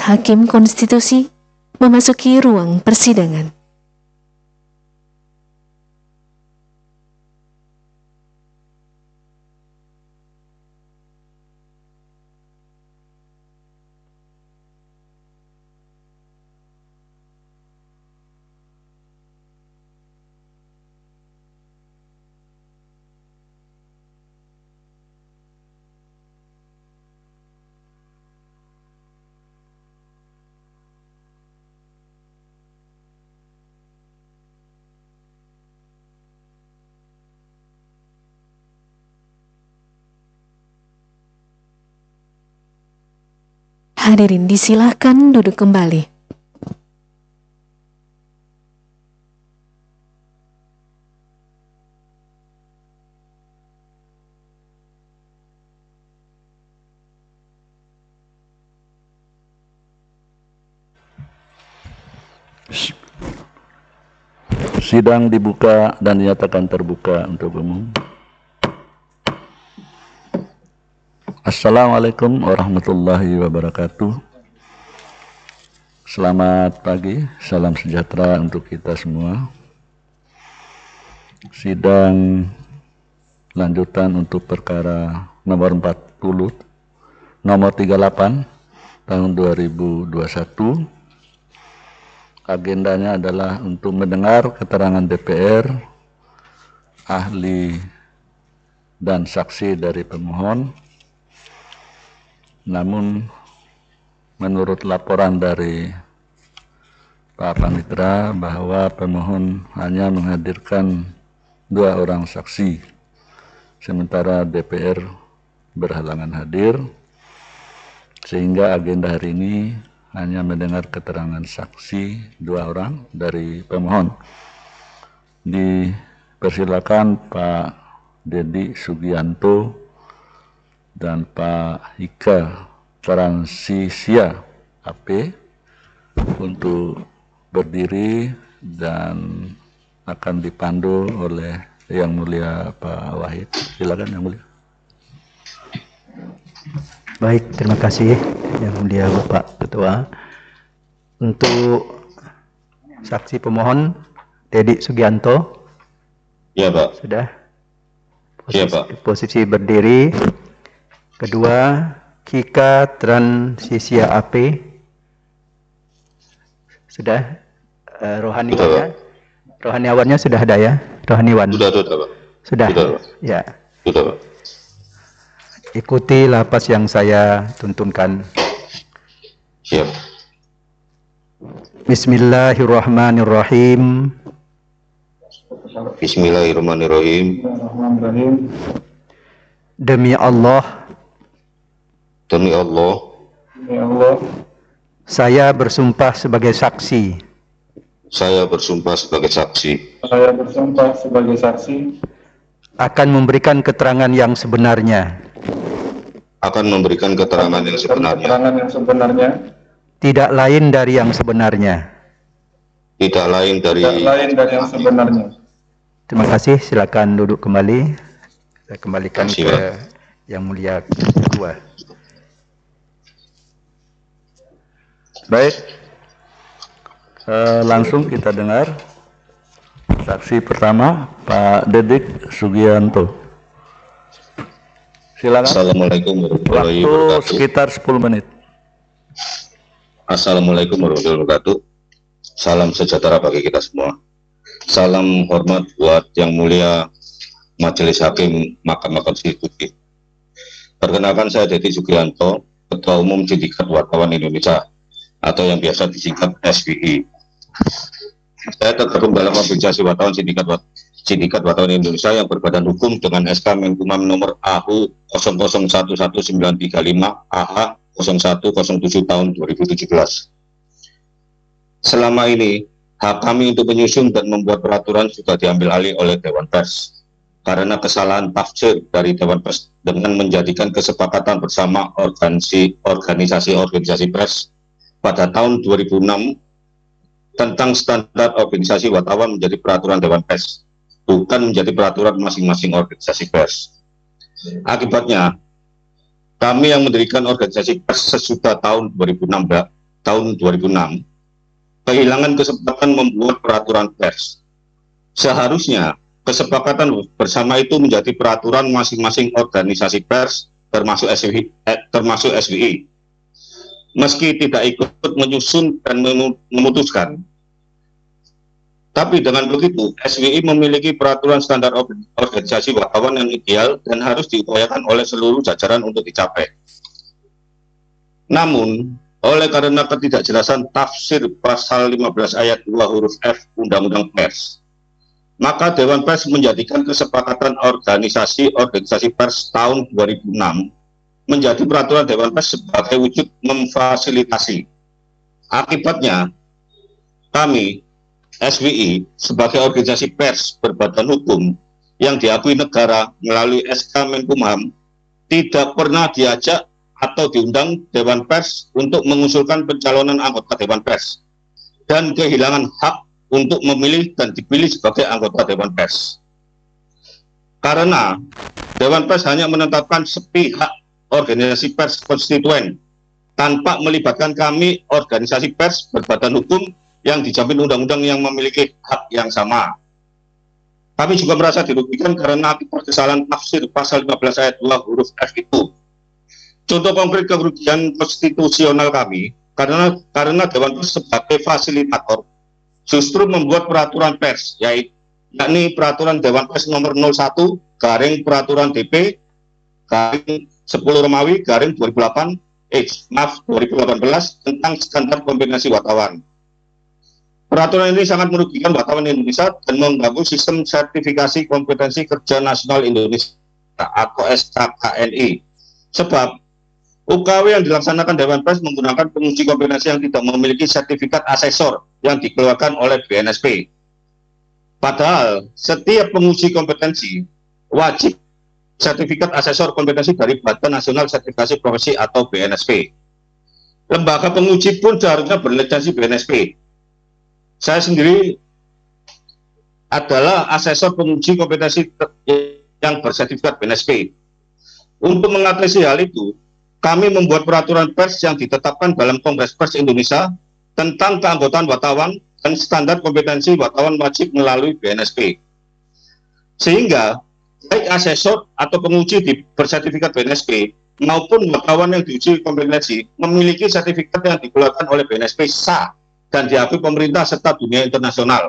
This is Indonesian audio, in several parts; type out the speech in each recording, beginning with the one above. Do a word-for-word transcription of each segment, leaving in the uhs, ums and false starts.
Hakim Konstitusi memasuki ruang persidangan. Hadirin disilahkan duduk kembali. Sidang dibuka dan dinyatakan terbuka untuk umum. Assalamualaikum warahmatullahi wabarakatuh. Selamat pagi, salam sejahtera untuk kita semua. Sidang lanjutan untuk perkara nomor empat puluh, nomor tiga puluh delapan tahun dua ribu dua puluh satu. Agendanya adalah untuk mendengar keterangan D P R, ahli dan saksi dari pemohon. Namun menurut laporan dari Pak Panitra bahwa pemohon hanya menghadirkan dua orang saksi, sementara D P R berhalangan hadir, sehingga agenda hari ini hanya mendengar keterangan saksi dua orang dari pemohon. Dipersilakan Pak Dedi Sugianto dan Pak Ika Transisia A P untuk berdiri dan akan dipandu oleh Yang Mulia Pak Wahid. Silakan Yang Mulia. Baik, terima kasih Yang Mulia Bapak Ketua. Untuk saksi pemohon Dedi Sugianto. Ya Pak. Sudah. Posisi, Ya Pak. Posisi berdiri. Kedua, Kika Transisia A P. Sudah. Uh, rohaniwannya, rohaniawannya sudah ada ya? Rohaniwan. Sudah, sudah Pak. Sudah. Sudah, Pak. Ya. Sudah Pak. Ikuti lapas yang saya tuntunkan. Siap. Bismillahirrahmanirrahim. Bismillahirrahmanirrahim. Demi Allah. Demi Allah. Demi Allah. Saya bersumpah sebagai saksi. Saya bersumpah sebagai saksi. Saya bersumpah sebagai saksi. Akan memberikan keterangan yang sebenarnya. Akan memberikan keterangan yang sebenarnya. Keterangan yang sebenarnya. Tidak lain dari yang sebenarnya. Tidak lain dari. Tidak lain dari yang sebenarnya. Terima kasih. Silakan duduk kembali. Saya kembalikan Kasih, ke Pak. Yang Mulia Ketua. Baik, eh, langsung kita dengar saksi pertama Pak Dedik Sugianto. Silakan. Assalamualaikum warahmatullahi Waktu wabarakatuh. sekitar sepuluh menit. Assalamualaikum warahmatullahi wabarakatuh. Salam sejahtera bagi kita semua. Salam hormat buat Yang Mulia Majelis Hakim Mahkamah Konstitusi. Perkenalkan, saya Dedi Sugianto, Ketua Umum Sindikat Wartawan Indonesia atau yang biasa disingkat S W I. Saya tergabung dalam organisasi wartawan Sindikat, Wat Sindikat Wartawan Indonesia yang berbadan hukum dengan S K Menkumham nomor A H U nol nol satu satu sembilan tiga lima A H nol satu nol tujuh tahun dua ribu tujuh belas. Selama ini, hak kami untuk menyusun dan membuat peraturan sudah diambil alih oleh Dewan Pers karena kesalahan tafsir dari Dewan Pers dengan menjadikan kesepakatan bersama organisasi-organisasi pers pada tahun dua ribu enam tentang standar organisasi wartawan menjadi peraturan Dewan Pers, bukan menjadi peraturan masing-masing organisasi pers. Akibatnya, kami yang mendirikan organisasi pers sesudah tahun dua ribu enam belas, tahun dua ribu enam kehilangan kesempatan membuat peraturan pers. Seharusnya kesepakatan bersama itu menjadi peraturan masing-masing organisasi pers termasuk S W I, eh, termasuk S W I. Meski tidak ikut menyusun dan memutuskan, tapi dengan begitu S W I memiliki peraturan standar organisasi wartawan yang ideal dan harus diupayakan oleh seluruh jajaran untuk dicapai. Namun, oleh karena ketidakjelasan tafsir pasal lima belas ayat dua huruf F Undang-Undang Pers, maka Dewan Pers menjadikan kesepakatan organisasi-organisasi pers tahun dua ribu enam menjadi peraturan Dewan Pers sebagai wujud memfasilitasi. Akibatnya, kami, S W I, sebagai organisasi pers berbadan hukum yang diakui negara melalui S K Menkumham, tidak pernah diajak atau diundang Dewan Pers untuk mengusulkan pencalonan anggota Dewan Pers dan kehilangan hak untuk memilih dan dipilih sebagai anggota Dewan Pers. Karena Dewan Pers hanya menetapkan sepihak organisasi pers konstituen tanpa melibatkan kami organisasi pers berbadan hukum yang dijamin undang-undang yang memiliki hak yang sama. Kami juga merasa dirugikan karena akibat kesalahan tafsir pasal lima belas ayat dua huruf F itu. Contoh konkret kerugian konstitusional kami, karena karena Dewan Pers sebagai fasilitator justru membuat peraturan pers, yaitu yakni peraturan Dewan Pers nomor nol satu garing peraturan D P garing sepuluh Romawi garing dua ribu delapan, eh, maaf dua ribu delapan belas tentang standar kombinasi wartawan. Peraturan ini sangat merugikan wartawan Indonesia dan mengganggu sistem sertifikasi kompetensi kerja nasional Indonesia atau S K K N I. Sebab U K W yang dilaksanakan Dewan Pers menggunakan penguji kompetensi yang tidak memiliki sertifikat asesor yang dikeluarkan oleh B N S P. Padahal setiap penguji kompetensi wajib sertifikat asesor kompetensi dari Badan Nasional Sertifikasi Profesi atau B N S P. Lembaga penguji pun seharusnya berlisensi B N S P. Saya sendiri adalah asesor penguji kompetensi yang bersertifikat B N S P. Untuk mengatasi hal itu, kami membuat peraturan pers yang ditetapkan dalam Kongres Pers Indonesia tentang keanggotaan wartawan dan standar kompetensi wartawan wajib melalui B N S P. Sehingga, baik asesor atau penguji di bersertifikat B N S P maupun wartawan yang diuji kompetensi memiliki sertifikat yang dikeluarkan oleh B N S P sah dan diakui pemerintah serta dunia internasional.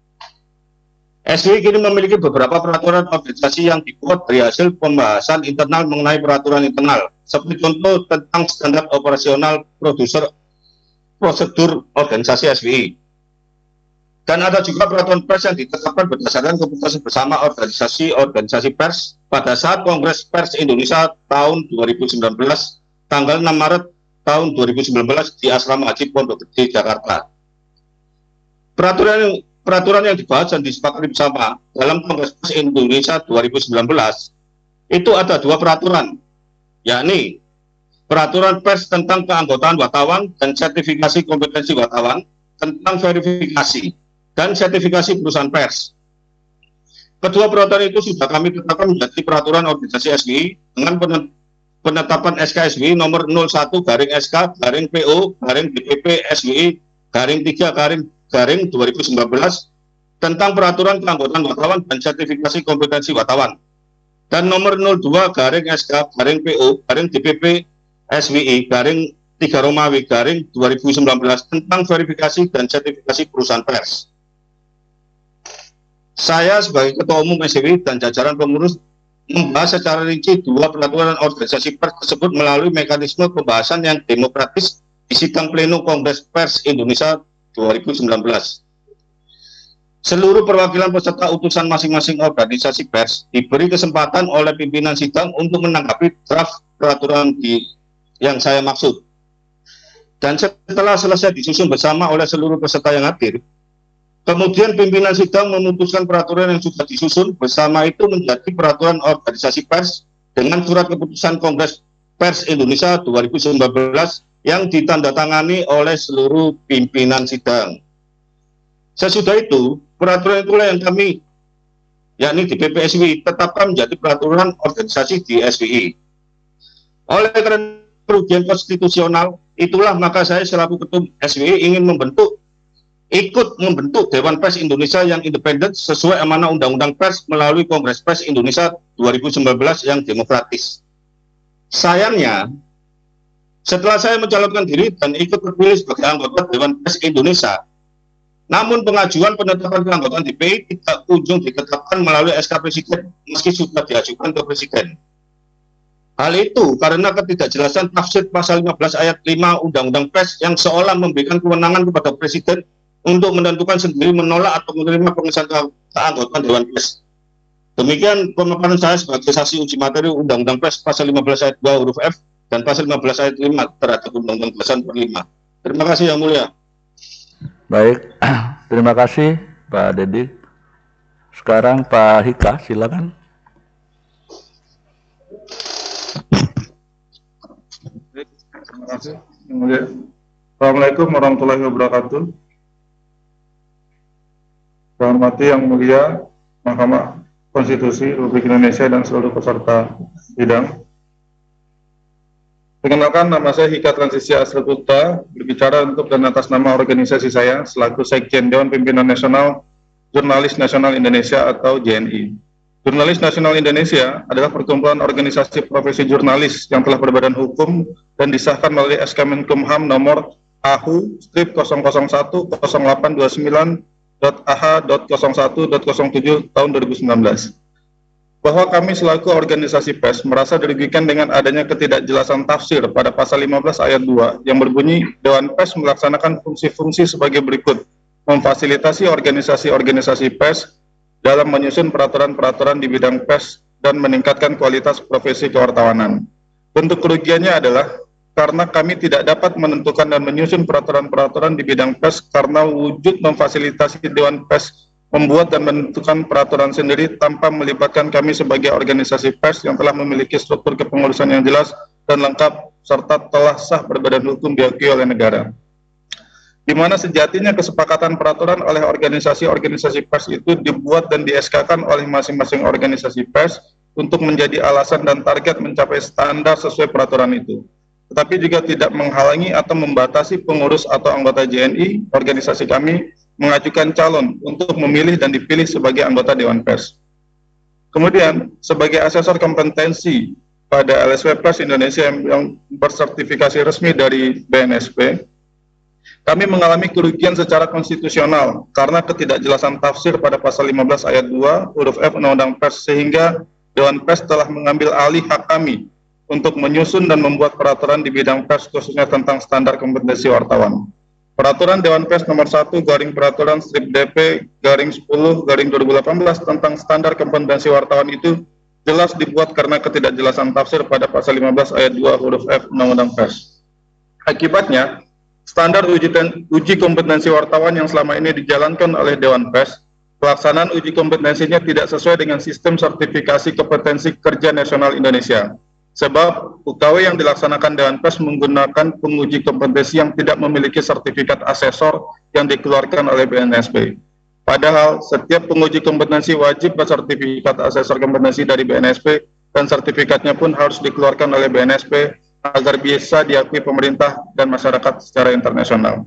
S W I kini memiliki beberapa peraturan organisasi yang dibuat dari hasil pembahasan internal mengenai peraturan internal, seperti contoh tentang standar operasional produser prosedur organisasi S W I. Dan ada juga peraturan pers yang ditetapkan berdasarkan keputusan bersama organisasi-organisasi pers pada saat Kongres Pers Indonesia tahun dua ribu sembilan belas, tanggal enam Maret tahun dua ribu sembilan belas di Asrama Haji Pondok Gede, Jakarta. Peraturan Peraturan yang dibahas dan disepakati bersama dalam Kongres Pers Indonesia dua ribu sembilan belas itu ada dua peraturan, yakni peraturan pers tentang keanggotaan wartawan dan sertifikasi kompetensi wartawan, tentang verifikasi dan sertifikasi perusahaan pers. Kedua peraturan itu sudah kami tetapkan menjadi peraturan organisasi S W I dengan penetapan S K S W I nomor nol satu garing S K garing P O garing D P P S W I garing tiga garing garing dua ribu sembilan belas tentang peraturan keanggotaan wartawan dan sertifikasi kompetensi wartawan, dan nomor nol dua garing S K garing P O garing D P P S W I garing tiga Romawi garing dua ribu sembilan belas tentang verifikasi dan sertifikasi perusahaan pers. Saya sebagai Ketua Umum S W I dan jajaran pengurus membahas secara rinci dua peraturan organisasi pers tersebut melalui mekanisme pembahasan yang demokratis di sidang pleno Kongres Pers Indonesia dua ribu sembilan belas. Seluruh perwakilan peserta utusan masing-masing organisasi pers diberi kesempatan oleh pimpinan sidang untuk menanggapi draft peraturan di, yang saya maksud. Dan setelah selesai disusun bersama oleh seluruh peserta yang hadir, kemudian pimpinan sidang memutuskan peraturan yang sudah disusun bersama itu menjadi peraturan organisasi pers dengan surat keputusan Kongres Pers Indonesia dua ribu sembilan belas yang ditandatangani oleh seluruh pimpinan sidang. Sesudah itu, peraturan itulah yang kami, yakni di D P P S W I, tetapkan menjadi peraturan organisasi di S W I. Oleh karena kerugian konstitusional, itulah maka saya selaku Ketum S W I ingin membentuk, ikut membentuk Dewan Pers Indonesia yang independen sesuai amanah Undang-Undang Pers melalui Kongres Pers Indonesia dua ribu sembilan belas yang demokratis. Sayangnya, setelah saya mencalonkan diri dan ikut terpilih sebagai anggota Dewan Pers Indonesia, namun pengajuan penetapan keanggotaan D P I tidak kunjung ditetapkan melalui S K Presiden meski sudah diajukan ke Presiden. Hal itu karena ketidakjelasan tafsir pasal lima belas ayat lima Undang-Undang Pers yang seolah memberikan kewenangan kepada Presiden untuk menentukan sendiri menolak atau menerima pengesahan keanggotaan Dewan Pers. Demikian pemaparan saya sebagai saksi uji materi Undang-Undang Pers pasal lima belas ayat dua huruf F dan pasal lima belas ayat lima terhadap Undang-Undang Dasar empat puluh lima. Terima kasih Yang Mulia. Baik, terima kasih Pak Dedi. Sekarang Pak Hika, silakan. Terima kasih. Yang mulia. Assalamualaikum warahmatullahi wabarakatuh. Saya hormati Yang Mulia Mahkamah Konstitusi Republik Indonesia dan seluruh peserta sidang. Perkenalkan, nama saya Hika Transisi Asriputra, berbicara untuk dan atas nama organisasi saya selaku Sekjen Dewan Pimpinan Nasional Jurnalis Nasional Indonesia atau J N I. Jurnalis Nasional Indonesia adalah perkumpulan organisasi profesi jurnalis yang telah berbadan hukum dan disahkan melalui S K Menkumham nomor A H U strip nol nol satu nol delapan dua sembilan A H nol satu nol tujuh tahun dua ribu sembilan belas. Bahwa kami selaku organisasi pers merasa dirugikan dengan adanya ketidakjelasan tafsir pada pasal lima belas ayat dua yang berbunyi Dewan Pers melaksanakan fungsi-fungsi sebagai berikut: memfasilitasi organisasi-organisasi pers dalam menyusun peraturan-peraturan di bidang pers dan meningkatkan kualitas profesi kewartawanan. Bentuk kerugiannya adalah karena kami tidak dapat menentukan dan menyusun peraturan-peraturan di bidang pers karena wujud memfasilitasi Dewan Pers membuat dan menentukan peraturan sendiri tanpa melibatkan kami sebagai organisasi pers yang telah memiliki struktur kepengurusan yang jelas dan lengkap serta telah sah berbadan hukum diakui oleh negara. Di mana sejatinya kesepakatan peraturan oleh organisasi-organisasi pers itu dibuat dan di S K-kan oleh masing-masing organisasi pers untuk menjadi alasan dan target mencapai standar sesuai peraturan itu. Tetapi juga tidak menghalangi atau membatasi pengurus atau anggota J N I, organisasi kami, mengajukan calon untuk memilih dan dipilih sebagai anggota Dewan Pers. Kemudian, sebagai asesor kompetensi pada L S W Pers Indonesia yang bersertifikasi resmi dari B N S P, kami mengalami kerugian secara konstitusional karena ketidakjelasan tafsir pada pasal lima belas ayat dua huruf F Undang-Undang Pers sehingga Dewan Pers telah mengambil alih hak kami untuk menyusun dan membuat peraturan di bidang pers khususnya tentang standar kompetensi wartawan. Peraturan Dewan Pers nomor satu garing peraturan strip D P garing sepuluh garing dua ribu delapan belas tentang standar kompetensi wartawan itu jelas dibuat karena ketidakjelasan tafsir pada pasal lima belas ayat dua huruf F Undang-Undang Pers. Akibatnya, standar uji, uji kompetensi wartawan yang selama ini dijalankan oleh Dewan Pers, pelaksanaan uji kompetensinya tidak sesuai dengan sistem sertifikasi kompetensi kerja nasional Indonesia. Sebab U K W yang dilaksanakan Dewan Pers menggunakan penguji kompetensi yang tidak memiliki sertifikat asesor yang dikeluarkan oleh B N S P. Padahal setiap penguji kompetensi wajib bersertifikat asesor kompetensi dari B N S P dan sertifikatnya pun harus dikeluarkan oleh B N S P agar bisa diakui pemerintah dan masyarakat secara internasional.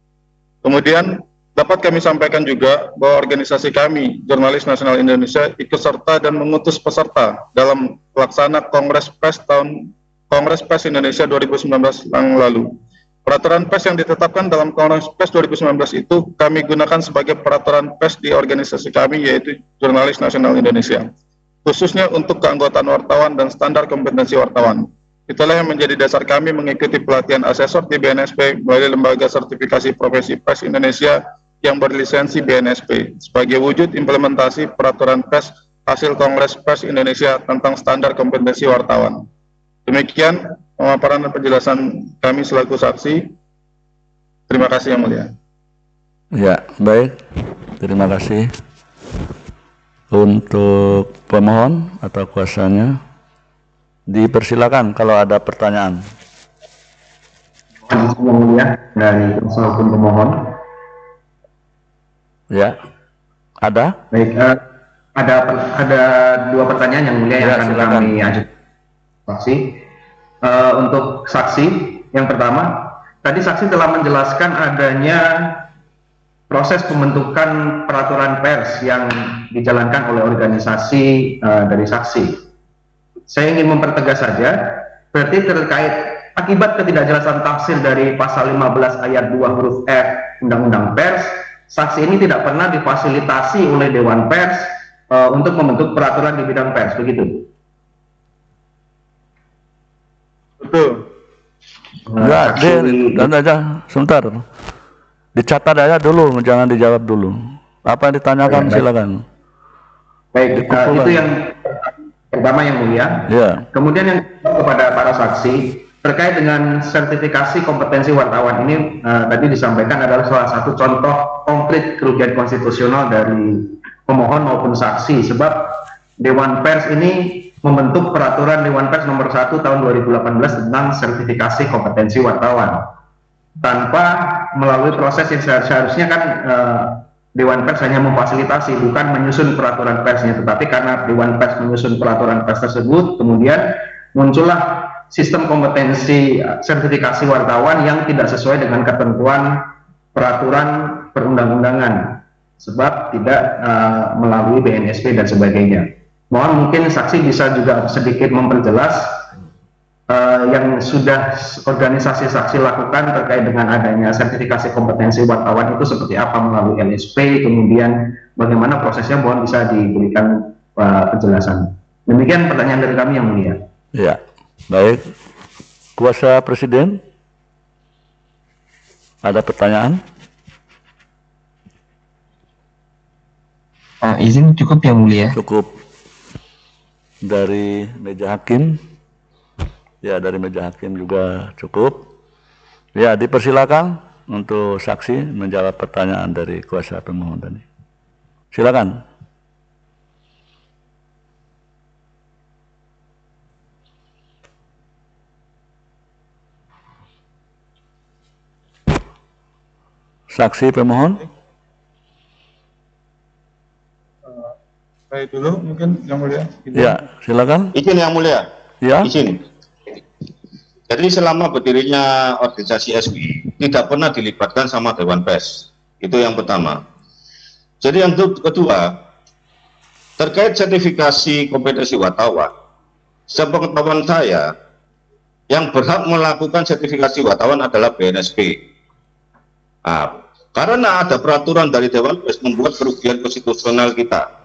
Kemudian dapat kami sampaikan juga bahwa organisasi kami, Jurnalis Nasional Indonesia, ikut serta dan mengutus peserta dalam pelaksana Kongres Pers tahun Kongres Pers Indonesia dua ribu sembilan belas yang lalu. Peraturan pers yang ditetapkan dalam Kongres Pers dua ribu sembilan belas itu kami gunakan sebagai peraturan pers di organisasi kami, yaitu Jurnalis Nasional Indonesia, khususnya untuk keanggotaan wartawan dan standar kompetensi wartawan. Itulah yang menjadi dasar kami mengikuti pelatihan asesor di B N S P melalui Lembaga Sertifikasi Profesi Pers Indonesia yang berlisensi B N S P sebagai wujud implementasi peraturan pers hasil Kongres Pers Indonesia tentang standar kompetensi wartawan. Demikian pemaparan dan penjelasan kami selaku saksi. Terima kasih Yang Mulia. Ya, baik. Terima kasih. Untuk pemohon atau kuasanya, dipersilakan kalau ada pertanyaan. Yang Mulia, dari kuasa hukum pemohon. Ya, ada? Baik, uh, ada ada dua pertanyaan Yang Mulia yang ya, akan silakan. kami ajukan saksi. Uh, untuk saksi yang pertama, tadi saksi telah menjelaskan adanya proses pembentukan peraturan pers yang dijalankan oleh organisasi uh, dari saksi. Saya ingin mempertegas saja, berarti terkait akibat ketidakjelasan tafsir dari pasal lima belas ayat dua huruf F Undang-Undang Pers, saksi ini tidak pernah difasilitasi oleh Dewan Pers uh, untuk membentuk peraturan di bidang pers, begitu? Betul. Enggak, Din, dan aja sebentar. Dicatat aja dulu, jangan dijawab dulu. Apa yang ditanyakan, baik. silakan. Baik, uh, itu yang pertama yang mulia. Ya. Kemudian yang kepada para saksi terkait dengan sertifikasi kompetensi wartawan ini uh, tadi disampaikan adalah salah satu contoh konkret kerugian konstitusional dari pemohon maupun saksi, sebab Dewan Pers ini membentuk peraturan Dewan Pers nomor satu tahun dua ribu delapan belas tentang sertifikasi kompetensi wartawan tanpa melalui proses yang seharusnya kan uh, Dewan Pers hanya memfasilitasi, bukan menyusun peraturan persnya, tetapi karena Dewan Pers menyusun peraturan pers tersebut, kemudian muncullah sistem kompetensi sertifikasi wartawan yang tidak sesuai dengan ketentuan peraturan perundang-undangan, sebab tidak uh, melalui B N S P dan sebagainya. Mohon mungkin saksi bisa juga sedikit memperjelas uh, yang sudah organisasi saksi lakukan terkait dengan adanya sertifikasi kompetensi wartawan itu seperti apa melalui L S P, kemudian bagaimana prosesnya, mohon bisa diberikan uh, penjelasan. Demikian pertanyaan dari kami yang mulia. Ya, baik. Kuasa Presiden, ada pertanyaan? Uh, izin cukup yang mulia. Cukup. Dari meja hakim, ya dari meja hakim juga cukup. Ya, dipersilakan untuk saksi menjawab pertanyaan dari kuasa pemohon tadi. Silakan. Saksi pemohon. Baik dulu mungkin yang mulia. Ya, silakan. Izin yang mulia. Ya. Izin. Jadi selama berdirinya organisasi S W I tidak pernah dilibatkan sama Dewan Pers. Itu yang pertama. Jadi yang kedua, terkait sertifikasi kompetensi wartawan, sepengetahuan saya yang berhak melakukan sertifikasi wartawan adalah B N S P. Nah, karena ada peraturan dari Dewan Pers membuat kerugian konstitusional kita.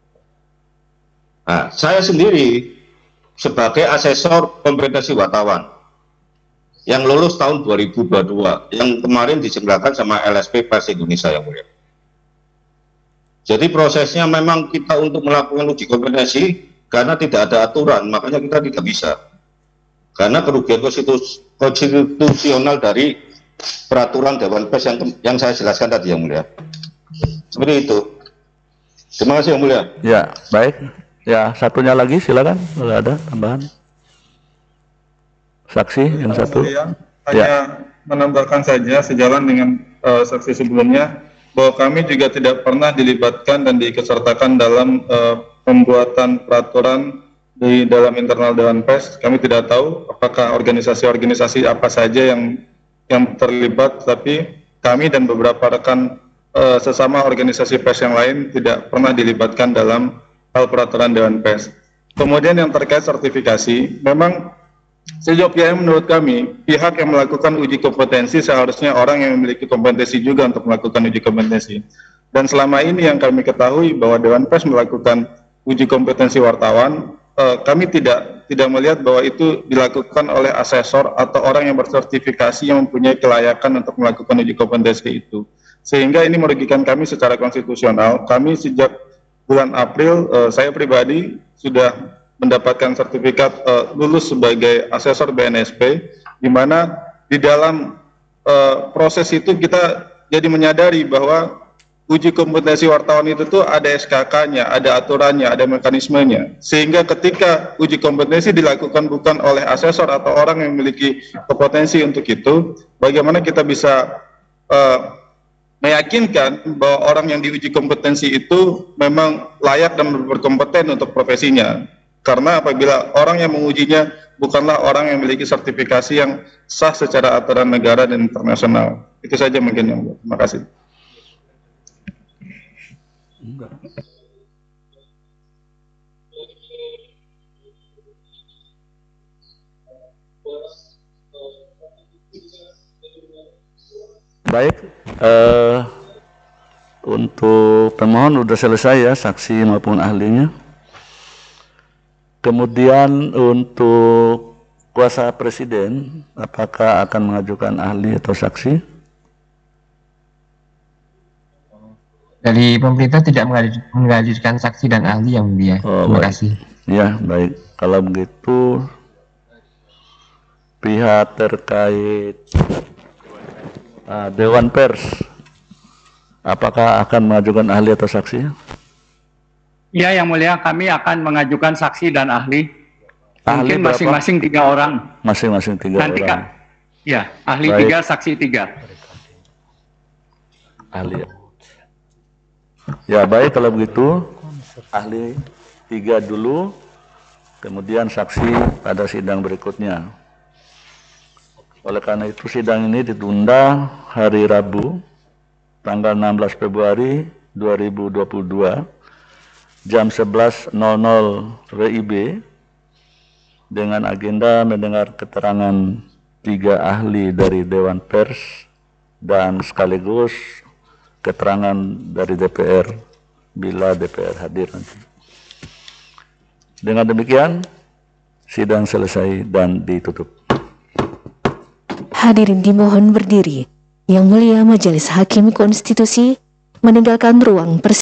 Nah, saya sendiri sebagai asesor kompetensi wartawan yang lulus tahun dua ribu dua puluh dua, yang kemarin diselenggarakan sama L S P Pers Indonesia yang mulia. Jadi prosesnya memang kita untuk melakukan uji kompetensi karena tidak ada aturan, makanya kita tidak bisa. Karena kerugian konstitus konstitusional dari peraturan Dewan Pers yang yang saya jelaskan tadi yang mulia. Seperti itu. Terima kasih yang mulia. Ya, baik. Ya, satunya lagi silakan, kalau ada tambahan. Saksi yang satu. Mulia, hanya Ya. menambahkan saja sejalan dengan uh, saksi sebelumnya bahwa kami juga tidak pernah dilibatkan dan diikutsertakan dalam uh, pembuatan peraturan di dalam internal Dewan Pers. Kami tidak tahu apakah organisasi-organisasi apa saja yang yang terlibat, tapi kami dan beberapa rekan uh, sesama organisasi pers yang lain tidak pernah dilibatkan dalam hal peraturan Dewan Pers. Kemudian yang terkait sertifikasi, memang sejauhnya menurut kami, pihak yang melakukan uji kompetensi seharusnya orang yang memiliki kompetensi juga untuk melakukan uji kompetensi. Dan selama ini yang kami ketahui bahwa Dewan Pers melakukan uji kompetensi wartawan, eh, kami tidak tidak melihat bahwa itu dilakukan oleh asesor atau orang yang bersertifikasi yang mempunyai kelayakan untuk melakukan uji kompetensi itu. Sehingga ini merugikan kami secara konstitusional. Kami sejak bulan April, uh, saya pribadi sudah mendapatkan sertifikat uh, lulus sebagai asesor B N S P, di mana di dalam uh, proses itu kita jadi menyadari bahwa uji kompetensi wartawan itu tuh ada S K K-nya, ada aturannya, ada mekanismenya. Sehingga ketika uji kompetensi dilakukan bukan oleh asesor atau orang yang memiliki kompetensi untuk itu, bagaimana kita bisa uh, meyakinkan bahwa orang yang diuji kompetensi itu memang layak dan berkompeten untuk profesinya. Karena apabila orang yang mengujinya bukanlah orang yang memiliki sertifikasi yang sah secara aturan negara dan internasional. Itu saja mungkin yang mulia. Terima kasih. Baik, eh, untuk pemohon sudah selesai ya, saksi maupun ahlinya. Kemudian untuk kuasa presiden, apakah akan mengajukan ahli atau saksi? Dari pemerintah tidak menghadirkan saksi dan ahli yang mulia. Oh, Terima baik. kasih. Ya, baik. Kalau begitu, pihak terkait uh, Dewan Pers, apakah akan mengajukan ahli atau saksi? Ya, yang mulia, kami akan mengajukan saksi dan ahli. Ahli Mungkin berapa? masing-masing tiga orang. Masing-masing tiga Nanti orang. Kak, ya, ahli Baik. tiga, saksi tiga. Ahli. Ya, baik kalau begitu, ahli tiga dulu, kemudian saksi pada sidang berikutnya. Oleh karena itu sidang ini ditunda hari Rabu, tanggal enam belas Februari dua ribu dua puluh dua, jam sebelas nol nol W I B, dengan agenda mendengar keterangan tiga ahli dari Dewan Pers dan sekaligus keterangan dari D P R bila D P R hadir nanti. Dengan demikian, sidang selesai dan ditutup. Hadirin dimohon berdiri. Yang mulia Majelis Hakim Konstitusi meninggalkan ruang persidangan.